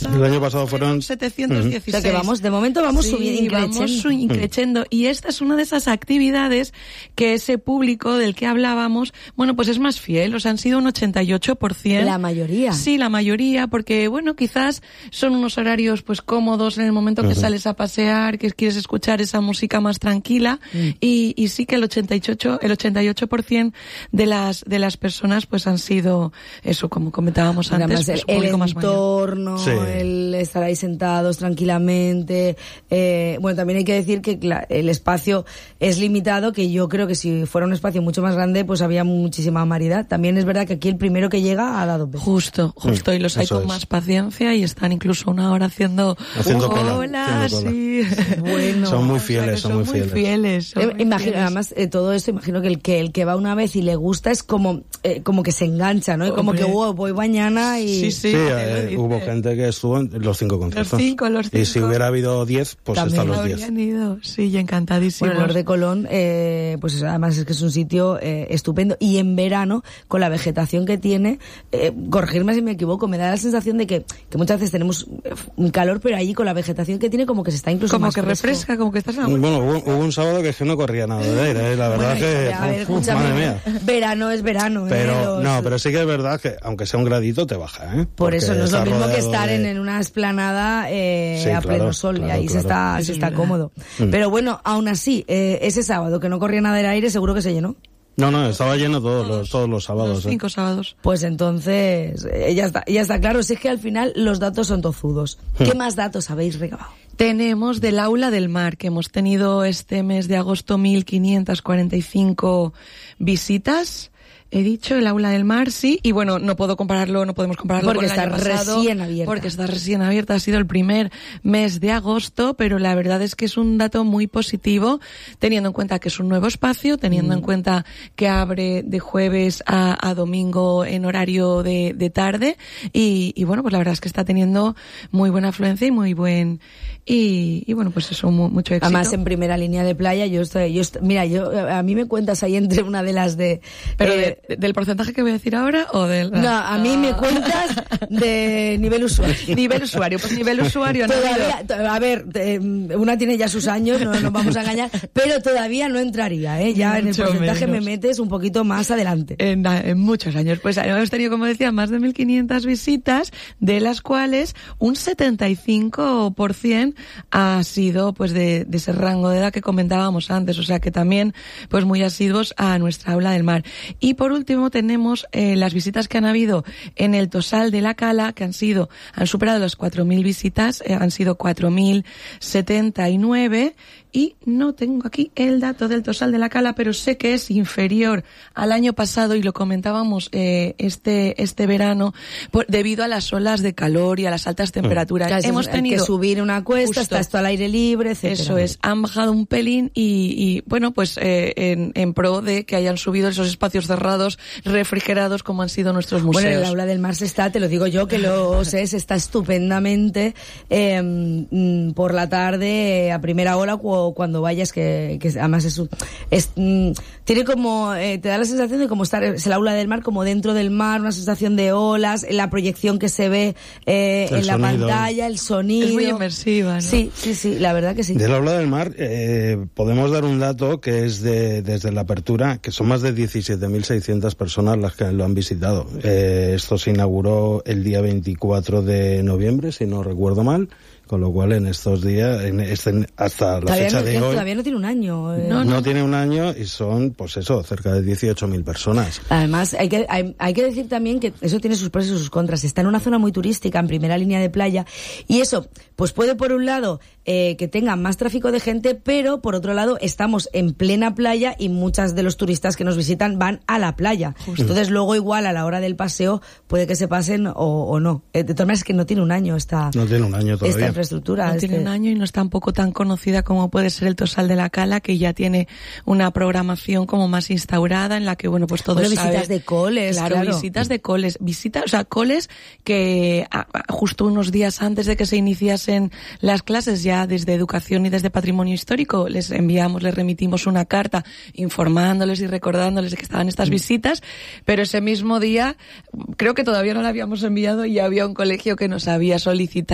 El año pasado fueron 716. O sea que de momento vamos subiendo, vamos increciendo. Y esta es una de esas actividades que ese público del que hablábamos, bueno, pues es más fiel, o sea, han sido un 88%. La mayoría. Sí, la mayoría, porque bueno, quizás son unos horarios pues cómodos en el momento que sales a pasear, que quieres escuchar esa música más tranquila, y sí que el 88% de las personas pues han sido eso, como comentábamos antes, pues, el más entorno, el estar ahí sentados tranquilamente. Bueno, también hay que decir que el espacio es limitado, que yo creo que si fuera un espacio mucho más grande pues había muchísima variedad. También es verdad que aquí el primero que llega ha dado besos. Justo, y los hay con más paciencia y están incluso una hora haciendo cola. Sí. Bueno, son muy fieles, Imagino, además, todo esto, imagino que el que va una vez y le gusta es como que se engancha, ¿no? Y como que voy mañana y... Sí, hubo gente que estuvo en los 5 conciertos. Los 5. Y si hubiera habido 10, pues están los 10. Ido. Sí, y encantadísimos. Bueno, el de Colón, pues eso, además es que es un sitio estupendo. Y en verano, con la vegetación que tiene, corregirme si me equivoco, me da la sensación de que muchas veces tenemos un calor, pero allí con la vegetación que tiene como que se está incluso como más que fresco. Refresca, como que estás en Bueno, hubo un sábado que no corría nada de aire, la verdad madre mía. Verano es verano. Pero sí que es verdad que aunque sea un gradito te baja, Por eso no es lo mismo que estar en una esplanada a pleno sol, y ahí se está cómodo. Pero bueno, aún así, ese sábado que no corría nada de aire, seguro que se llenó. No, estaba lleno todos los sábados. Los 5 sábados. Pues entonces, ya está claro. Si es que al final los datos son tozudos. ¿Qué más datos habéis recabado? Tenemos del Aula del Mar, que hemos tenido este mes de agosto 1.545 visitas. He dicho el Aula del Mar, sí, y bueno, no podemos compararlo porque con el año pasado, recién abierta. porque está recién abierta, ha sido el primer mes de agosto, pero la verdad es que es un dato muy positivo, teniendo en cuenta que es un nuevo espacio, teniendo en cuenta que abre de jueves a domingo en horario de tarde, y bueno, pues la verdad es que está teniendo muy buena afluencia y muy buen, y bueno, pues eso, mucho éxito. Además, en primera línea de playa, mira, a mí me cuentas ahí entre una de las de... Pero ¿del porcentaje que voy a decir ahora o del...? No, a mí me cuentas de nivel usuario. Pues nivel usuario no. Todavía, a ver, una tiene ya sus años, no nos vamos a engañar, pero todavía no entraría, ya en el porcentaje menos. Me metes un poquito más adelante. En muchos años. Pues hemos tenido, como decía, más de 1.500 visitas, de las cuales un 75% ha sido pues de ese rango de edad que comentábamos antes, o sea que también pues muy asiduos a nuestra Aula del Mar. Y por último tenemos las visitas que han habido en el Tosal de la Cala, que han superado las 4.000 visitas, han sido 4.079, y no tengo aquí el dato del Tosal de la Cala, pero sé que es inferior al año pasado, y lo comentábamos este verano, debido a las olas de calor y a las altas temperaturas. Claro, hemos tenido que subir una cuesta, está esto al aire libre, etcétera. Eso es, han bajado un pelín y bueno, pues en pro de que hayan subido esos espacios cerrados, refrigerados, como han sido nuestros museos. Bueno, el Aula del Mar te lo digo yo que lo sé, se está estupendamente por la tarde, a primera hora, cuando vayas, que además tiene como, te da la sensación de como estar, es el Aula del Mar como dentro del mar, una sensación de olas, la proyección que se ve en la pantalla, el sonido. Es muy inmersiva, ¿no? Sí, la verdad que sí. Del Aula del Mar podemos dar un dato que es desde la apertura, que son más de 17.600 personas las que lo han visitado. Esto se inauguró el día 24 de noviembre, si no recuerdo mal. Con lo cual, en estos días, hasta la fecha de hoy... Todavía no tiene un año. No tiene un año y son, pues eso, cerca de 18.000 personas. Además, hay que decir también que eso tiene sus pros y sus contras. Está en una zona muy turística, en primera línea de playa, y eso, pues puede, por un lado, que tenga más tráfico de gente, pero, por otro lado, estamos en plena playa y muchas de los turistas que nos visitan van a la playa. Entonces, luego, igual, a la hora del paseo, puede que se pasen o no. De todas maneras, es que no tiene un año No tiene un año todavía. Infraestructura. No tiene un año y no es tampoco tan conocida como puede ser el Tosal de la Cala, que ya tiene una programación como más instaurada, en la que, bueno, pues todos visitas de coles, claro. Visitas de coles. Coles que justo unos días antes de que se iniciasen las clases, ya desde Educación y desde Patrimonio Histórico, les remitimos una carta informándoles y recordándoles de que estaban estas visitas, pero ese mismo día, creo que todavía no la habíamos enviado y ya había un colegio que nos había solicitado